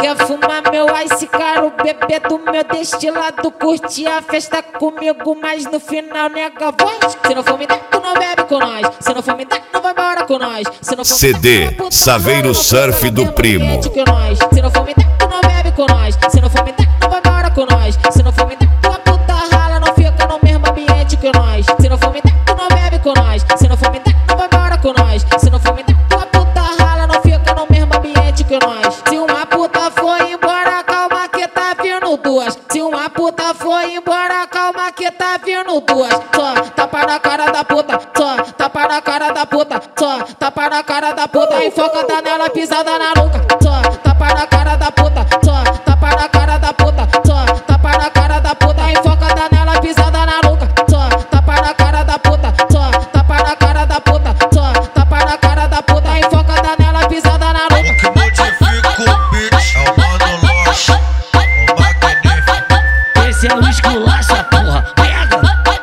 Quer fumar meu ice caro, beber do meu destilado, curtir a festa comigo, mas no final nega voz. Se não for me dar, tu não bebe com nós. Se não for me dar, não vai embora com nós. Se não for CD Saveiro Surf do Primo. Se não for me dar, tu não bebe com nós. Se não for me dar, não vai embora com nós. Se não for me dar, tua puta rala, não fica no mesmo ambiente que nós. Se não for me dar, tu não bebe com nós. Se não for me dar, não vai embora com nós. Se não for me dar, tua puta rala, não fica no mesmo ambiente que nós. Se uma puta foi embora, calma que tá vindo duas. Se uma puta foi embora, calma que tá vindo duas. Só tapa na cara da puta, só tapa na cara da puta, só tapa na cara da puta. Enfocada nela, pisada na nuca. Só tapa na cara da puta, só tapa na cara da puta, só tapa na cara da puta. Enfocada nela, pisada na nuca. Só tapa na cara da puta, só tapa na cara da puta, só tapa na cara da puta. Enfocada nela, pisada na nuca. Que modifica o beat, é o mano loja, o magnífico. Esse é o esculacha, porra. Pega,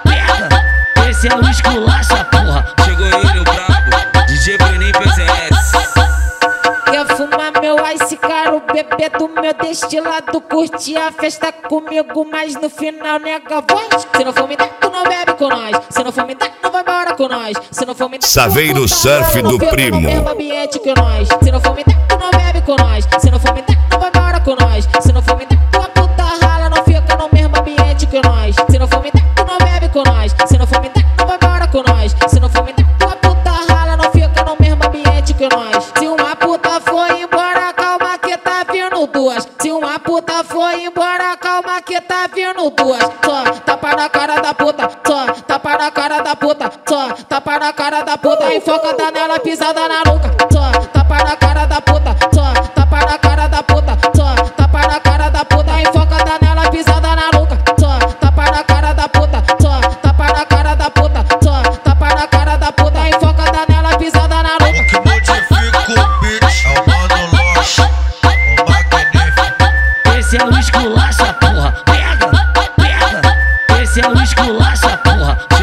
pega. Esse é o esculacha, porra. Chegou ele, o brabo, DJ Bruninho PZS. Quer fumar meu ice caro, beber do meu destilado, curtir a festa comigo, mas no final nega voz. Se não for me dar, tu não bebe com nós. Se não for me dar, não vai embora com nós. Se não for me dar, Saveiro Surf do Primo. no mesmo ambiente que nós. Se não for me dar, tu não bebe com nós. Se não for me dar, não vai embora com nós. Se não for me dar, tua puta rala, não fica no mesmo ambiente que nós. Se não for me dar, tu não bebe com nós. Se não for me dar, não vai embora com nós. Se não for me dar, tua puta rala, não fica no mesmo ambiente que nós. Se uma puta foi embora, calma que tá vindo duas. Se uma puta foi embora, calma que tá vindo duas. Só tapa na cara da puta, só tapa na cara da puta, só tapa na cara da puta. Enfocada nela, pisada na nuca. Só tapa na cara da puta, só tapa na cara da puta, só tapa na cara da puta. Enfocada nela, pisada na nuca. Só tapa na cara da puta, só tapa na cara da puta, só tapa na cara da puta. Enfocada nela, pisada na nuca. Que modifica o beat, é o mano loja, o magnífico. Esse é o esculacha, porra. Pega, pega. Esse é o esculacha, porra.